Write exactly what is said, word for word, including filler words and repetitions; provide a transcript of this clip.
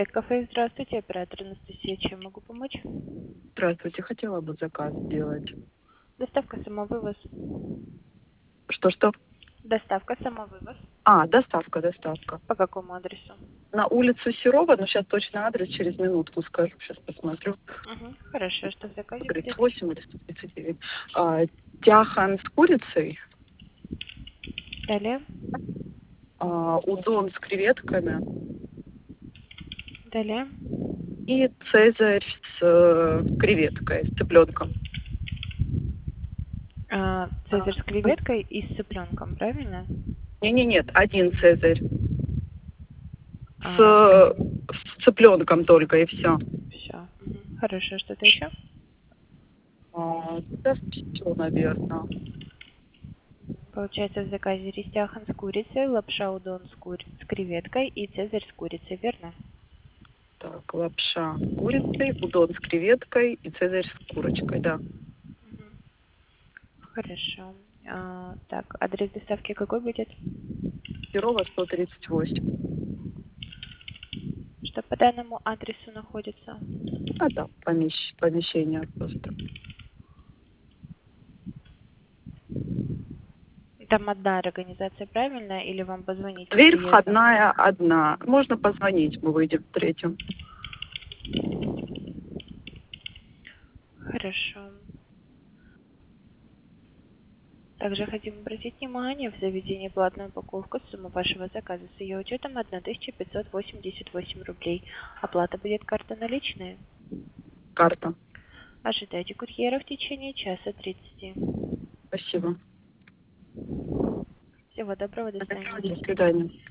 Кафе, здравствуйте, оператор Анастасия, чем могу помочь? Здравствуйте, хотела бы заказ сделать. Доставка, самовывоз. Что-что? Доставка, самовывоз. А, доставка, доставка. По какому адресу? На улицу Серова, но сейчас точно адрес через минутку скажу, сейчас посмотрю. Угу, хорошо, что в заказе тридцать будет? восемь или сто тридцать девять. А, тяхан с курицей, Далее. а, удон с креветками Далее. и цезарь с э, креветкой, с цыпленком. А, цезарь с креветкой и с цыпленком, правильно? Не-не, нет, один цезарь. С, А, с цыпленком только и все. все. Угу. Хорошо, что-то еще? А, да, все, наверное. Получается в заказе рис тяхан с курицей, лапша удон с, кури... с креветкой и цезарь с курицей, верно? Так, лапша с курицей, удон с креветкой и цезарь с курочкой, да. Хорошо. А, так, адрес доставки какой будет? Серова сто тридцать восемь. Что по данному адресу находится? А, да, помещ- помещение просто. Там одна организация, правильно? Или вам позвонить по Дверь приезду? входная одна. Можно позвонить, мы выйдем в третьем. Хорошо. Также хотим обратить внимание, в заведении платная упаковка, сумма вашего заказа с ее учетом тысяча пятьсот восемьдесят восемь рублей. Оплата будет карта наличная. Карта. Ожидайте курьера в течение часа тридцати. Спасибо. Всего доброго, до свидания. До свидания.